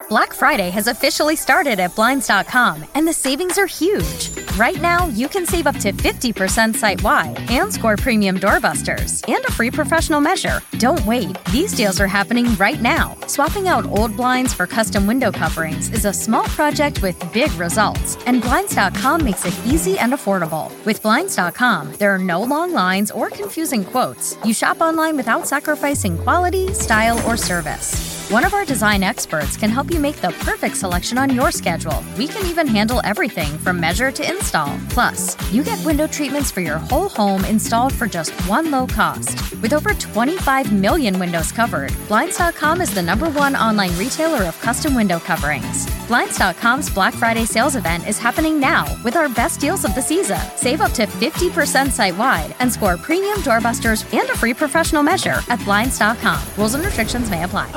Black Friday has officially started at Blinds.com, and the savings are huge. Right now, you can save up to 50% site-wide and score premium doorbusters and a free professional measure. Don't wait. These deals are happening right now. Swapping out old blinds for custom window coverings is a small project with big results, and Blinds.com makes it easy and affordable. With Blinds.com, there are no long lines or confusing quotes. You shop online without sacrificing quality, style, or service. One of our design experts can help you make the perfect selection on your schedule. We can even handle everything from measure to install. Plus, you get window treatments for your whole home installed for just one low cost. With over 25 million windows covered, Blinds.com is the #1 online retailer of custom window coverings. Blinds.com's Black Friday sales event is happening now with our best deals of the season. Save up to 50% site-wide and score premium doorbusters and a free professional measure at Blinds.com. Rules and restrictions may apply.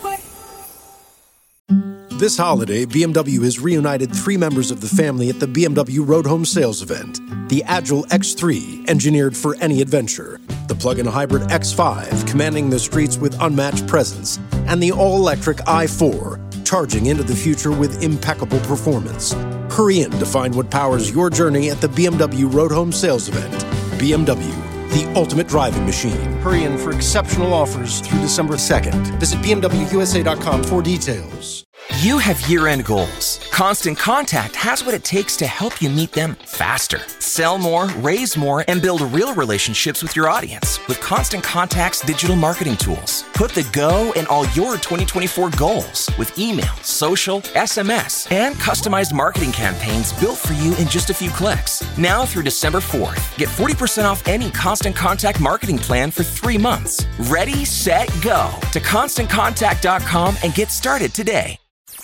This holiday, BMW has reunited 3 members of the family at the BMW Road Home Sales Event. The Agile X3, engineered for any adventure. The plug-in hybrid X5, commanding the streets with unmatched presence. And the all-electric i4, charging into the future with impeccable performance. Hurry in to find what powers your journey at the BMW Road Home Sales Event. BMW, the ultimate driving machine. Hurry in for exceptional offers through December 2nd. Visit BMWUSA.com for details. You have year-end goals. Constant Contact has what it takes to help you meet them faster. Sell more, raise more, and build real relationships with your audience with Constant Contact's digital marketing tools. Put the go in all your 2024 goals with email, social, SMS, and customized marketing campaigns built for you in just a few clicks. Now through December 4th, get 40% off any Constant Contact marketing plan for 3 months. Ready, set, go to ConstantContact.com and get started today.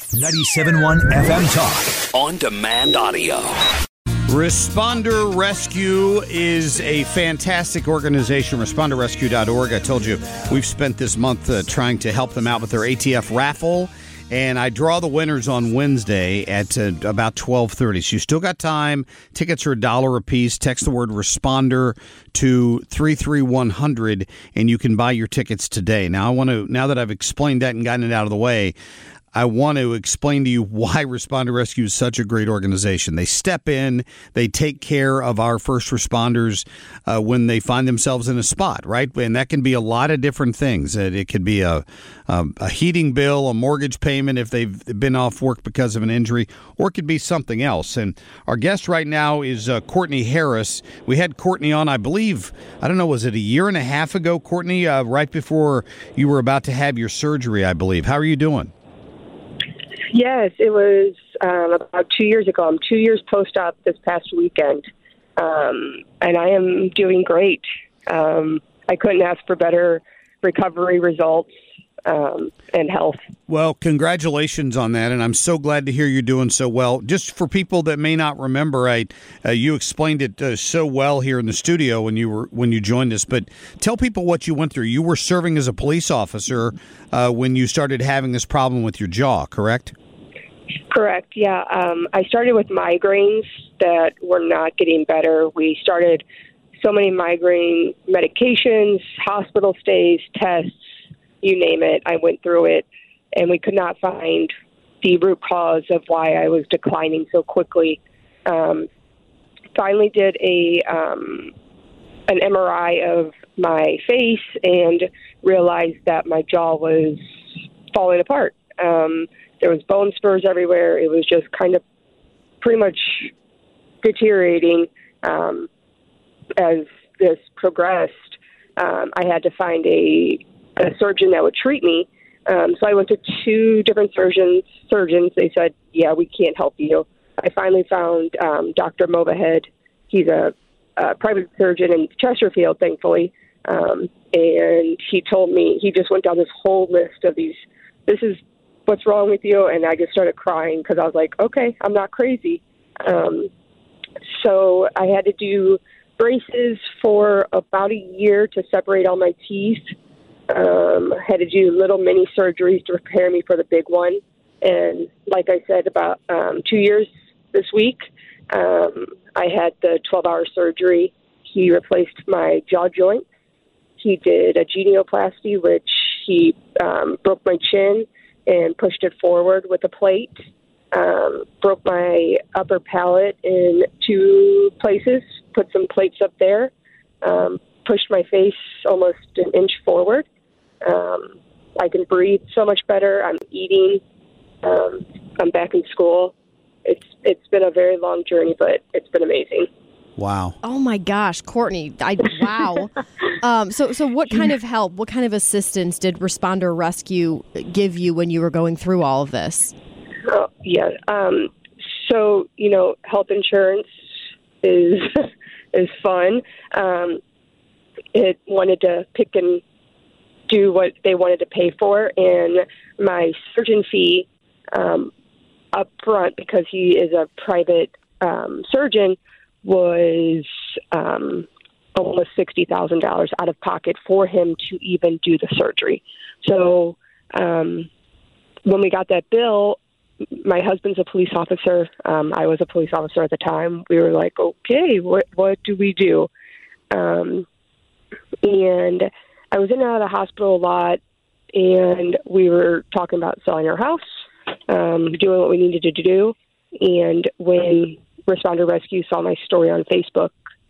97.1 FM Talk. On demand audio. Responder Rescue is a fantastic organization, responderrescue.org. I told you we've spent this month trying to help them out with their ATF raffle, and I draw the winners on Wednesday at about 12:30. So you still got time. Tickets are $1 a piece. Text the word responder to 33100, and you can buy your tickets today. Now that I've explained that and gotten it out of the way, I want to explain to you why Responder Rescue is such a great organization. They step in, they take care of our first responders when they find themselves in a spot, right? And that can be a lot of different things. It could be a heating bill, a mortgage payment if they've been off work because of an injury, or it could be something else. And our guest right now is Courtney Harris. We had Courtney on, I believe, I don't know, was it a year and a half ago, Courtney, right before you were about to have your surgery, I believe. How are you doing? Yes, it was about 2 years ago. I'm 2 years post-op this past weekend, and I am doing great. I couldn't ask for better recovery results and health. Well, congratulations on that, and I'm so glad to hear you're doing so well. Just for people that may not remember, you explained it so well here in the studio when you joined us. But tell people what you went through. You were serving as a police officer when you started having this problem with your jaw, correct? Correct, yeah. I started with migraines that were not getting better. We started so many migraine medications, hospital stays, tests, you name it. I went through it, and we could not find the root cause of why I was declining so quickly. Finally did an MRI of my face and realized that my jaw was falling apart. There was bone spurs everywhere. It was just kind of pretty much deteriorating as this progressed. I had to find a surgeon that would treat me. So I went to 2 different surgeons. They said, yeah, we can't help you. I finally found Dr. Movahead. He's a private surgeon in Chesterfield, thankfully. And he told me, he just went down this whole list of these, this is what's wrong with you? And I just started crying because I was like, okay, I'm not crazy. So I had to do braces for about a year to separate all my teeth. Had to do little mini surgeries to prepare me for the big one. And like I said, about 2 years this week, I had the 12-hour surgery. He replaced my jaw joint. He did a genioplasty, which he broke my chin and pushed it forward with a plate. Broke my upper palate in 2 places, put some plates up there, pushed my face almost an inch forward. I can breathe so much better. I'm eating. I'm back in school. It's been a very long journey, but it's been amazing. Wow. Oh, my gosh, Courtney. Wow. So what kind of help, what kind of assistance did Responder Rescue give you when you were going through all of this? Oh, yeah. So, health insurance is fun. It wanted to pick and do what they wanted to pay for, and my surgeon fee up front, because he is a private surgeon, was almost $60,000 out of pocket for him to even do the surgery. So when we got that bill, my husband's a police officer. I was a police officer at the time. We were like, okay, what do we do? And I was in and out of the hospital a lot, and we were talking about selling our house, doing what we needed to do. And when Responder Rescue saw my story on Facebook,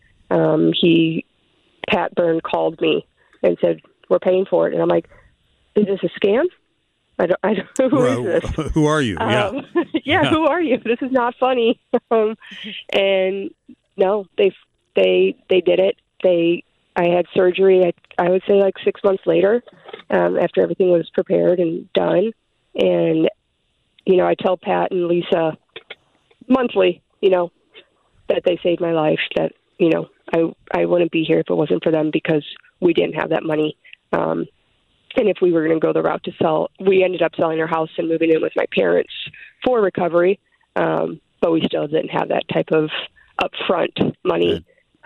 Pat Byrne called me and said, we're paying for it. And I'm like, is this a scam? I don't who is this? Who are you? Yeah, who are you? This is not funny. And no, they did it. I had surgery, I would say like 6 months later, after everything was prepared and done. And, I tell Pat and Lisa monthly, that they saved my life, that, I wouldn't be here if it wasn't for them, because we didn't have that money. And if we were going to go the route to sell, we ended up selling our house and moving in with my parents for recovery. But we still didn't have that type of upfront money.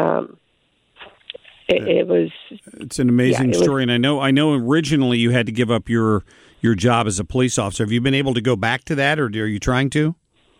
It's an amazing story, and I know originally you had to give up your job as a police officer. Have you been able to go back to that, or are you trying to?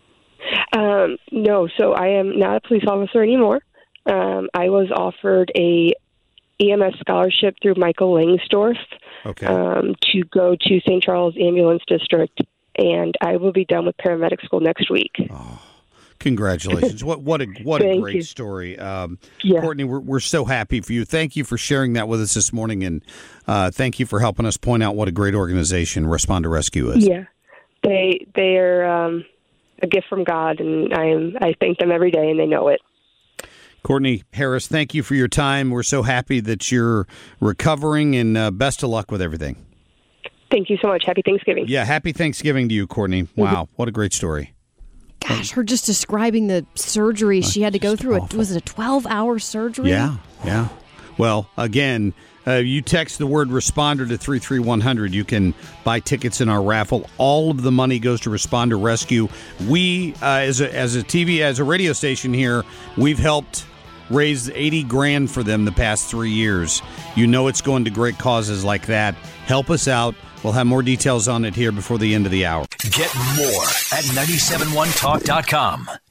No, so I am not a police officer anymore. I was offered a EMS scholarship through Michael Langsdorff to go to St. Charles Ambulance District, and I will be done with paramedic school next week. Oh. Congratulations. What a great story. Courtney, we're so happy for you. Thank you for sharing that with us this morning, and thank you for helping us point out what a great organization Responder Rescue is. Yeah, they are a gift from God, and I thank them every day, and they know it. Courtney Harris, thank you for your time. We're so happy that you're recovering, and best of luck with everything. Thank you so much. Happy Thanksgiving. Yeah, happy Thanksgiving to you, Courtney. Wow, what a great story. Gosh, her just describing the surgery she had to go through. Was it a 12-hour surgery? Yeah. Well, again, you text the word Responder to 33100. You can buy tickets in our raffle. All of the money goes to Responder Rescue. We, as a radio station here, we've helped raise $80,000 for them the past 3 years. It's going to great causes like that. Help us out. We'll have more details on it here before the end of the hour. Get more at 971talk.com.